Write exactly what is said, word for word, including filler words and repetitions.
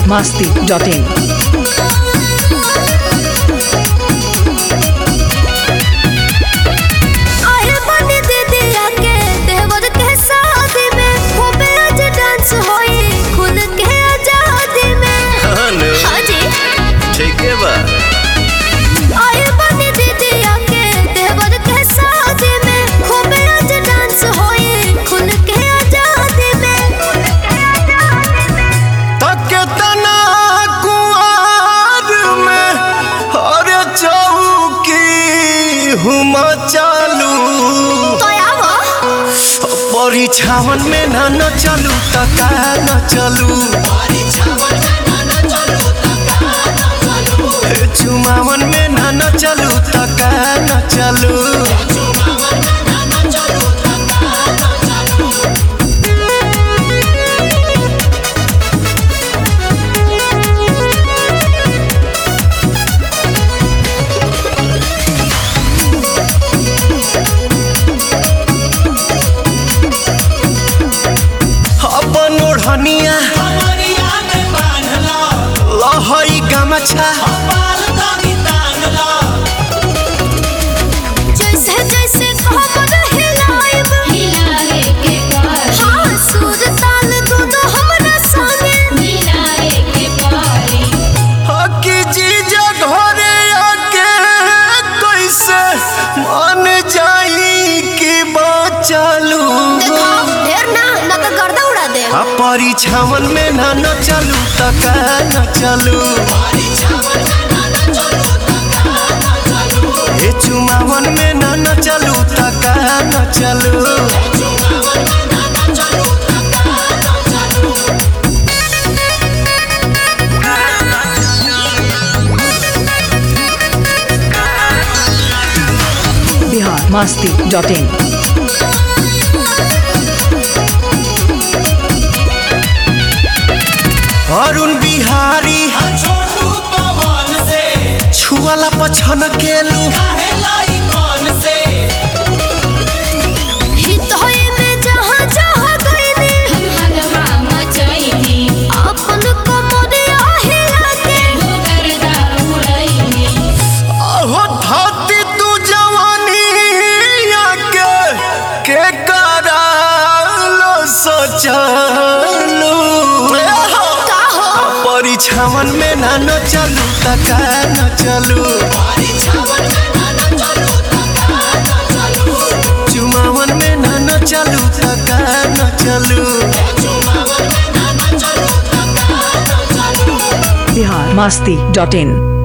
masti dot in. चालू परीक्षावन में न न चलू तका न चलू चुमावन में न न चलू तका न चलू लहई गमछा जैसे जैसे खबर हिलाइब हिलाए के पार हां सुर ताल दोनों हमरा संगे मिलाए के पारी हकी जीजा घरे आके कैसे मान जाई कि बचलू देखो ढेर ना न तो गर्दा उड़ा दे आ परीक्षावन में ना न चलू तका न चलू हे चुमावन में ना न चलू तका न चलू Bihar masti dot in. Arun Bihari छुआला पछन केलू हित होए में जहां जहां गईनी हलवा मचाईनी अपन कमरिया हिला के गर्दा उड़ाईनी ओहो धरती तू जवानी आके के करालो सोचलू परीक्षावन में ना न चलू तका न चलू चुमावन में ना न चलू तका न चलू Bihar masti dot in.